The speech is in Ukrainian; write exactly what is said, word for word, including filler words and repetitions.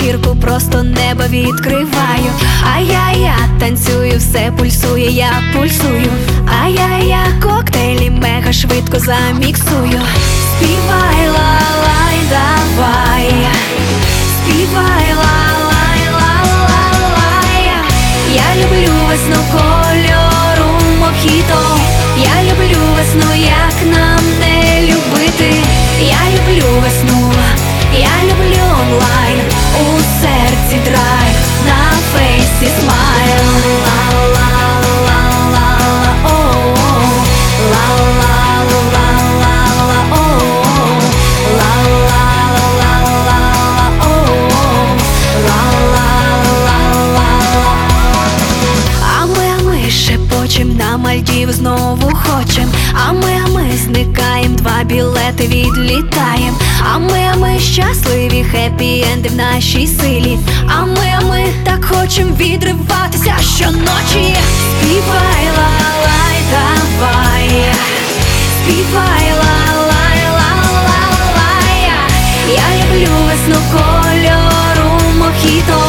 вечірку, просто небо відкриваю. Ай-я-я, танцюю, все пульсує, я пульсую. Ай-я-я, коктейлі мега швидко заміксую. Співай, ла-лай, давай, співай, ла-лай, ла-ла-лай. Я люблю весну кольору мохіто. Я люблю весну, як нам не любити. Я люблю весну, я люблю онлайн. У серці драйв, на фейсі смайл. На Мальдів знову хочем. А ми, а ми зникаєм, два білети відлітаєм. А ми, а ми щасливі, хеппі-енди в нашій силі. А ми, а ми так хочем відриватися щоночі. Співай, ла-лай, давай, співай, ла-лай, ла-ла-лай. Я люблю весну кольору мохіто.